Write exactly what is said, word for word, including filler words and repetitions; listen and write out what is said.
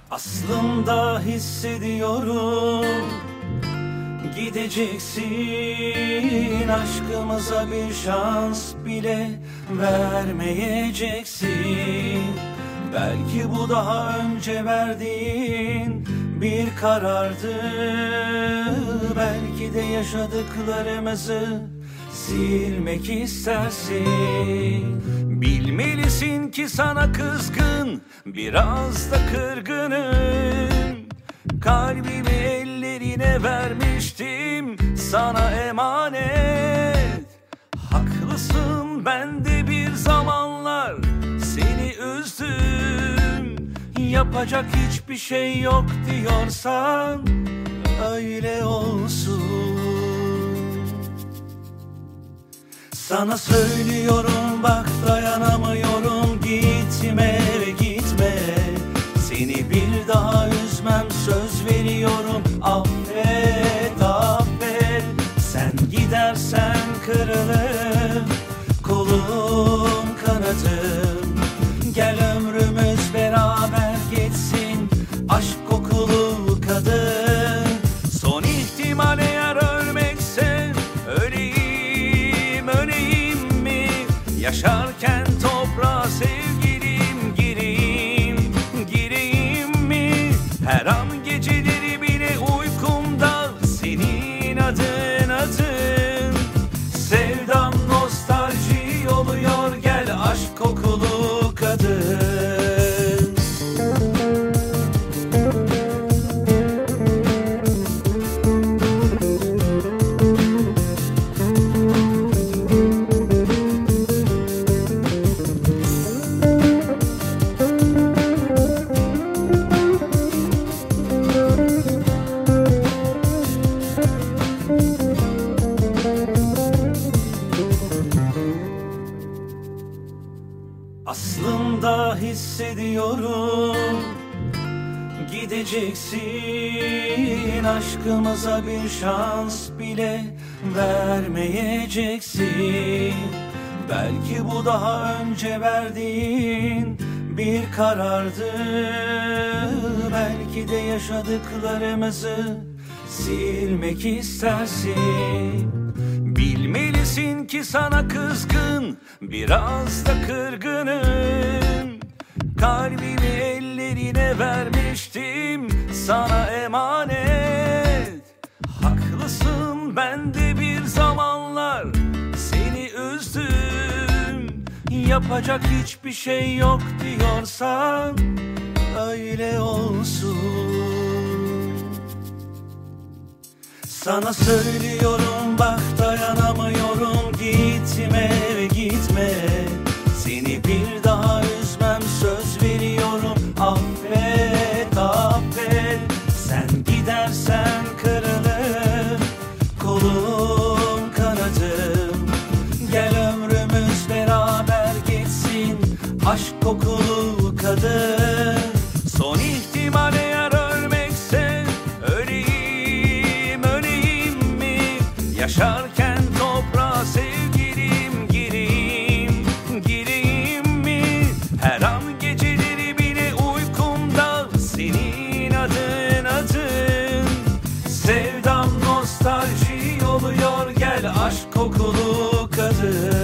Aslında hissediyorum gideceksin, aşkımıza bir şans bile vermeyeceksin. Belki bu daha önce verdiğin bir karardı, belki de yaşadıklarımızı silmek istersin. Bilmelisin ki sana kızgın, biraz da kırgınım. Kalbimi ellerine vermiştim, sana emanet. Haklısın, ben de bir zamanlar seni üzdüm. Yapacak hiçbir şey yok diyorsan öyle olsun. Sana söylüyorum bak, dayanamıyorum, gitme gitme. Seni bir daha üzmem, söz veriyorum, affet affet. Sen gidersen kırılır kolum kanadım. Gel ömrümüz beraber geçsin, aşk kokulu kadın. Son ihtimal eğer ölmekse, öleyim öleyim mi? Yaşarken toprağa sevgilim, gireyim gireyim mi? Her an geceleri bile uykumda senin adın adın. Sevdam nostalji oluyor, gel aşk kokulu kadın. Aslında hissediyorum gideceksin, aşkımıza bir şans bile vermeyeceksin. Belki bu daha önce verdiğin bir karardı, belki de yaşadıklarımızı silmek istersin. Bilmelisin ki sana kızgın, biraz da kırgınım. Kalbimi ellerine vermiştim, sana emanet. Haklısın, ben de bir zamanlar seni üzdüm. Yapacak hiçbir şey yok diyorsan öyle olsun. Sana söylüyorum bak, dayanamıyorum, gitme gitme. Seni bir daha üzmem, söz veriyorum, affet affet. Sen gidersen kırılır kolum kanadım. Gel ömrümüz beraber geçsin, aşk kokulu kadın. Son ihtimal eğer ölmekse, öleyim öleyim mi? Yaşarken toprağa sevgilim, gireyim gireyim mi? Her an geceleri bile uykumda senin adın adın. Sevdam nostalji oluyor, gel aşk kokulu kadın.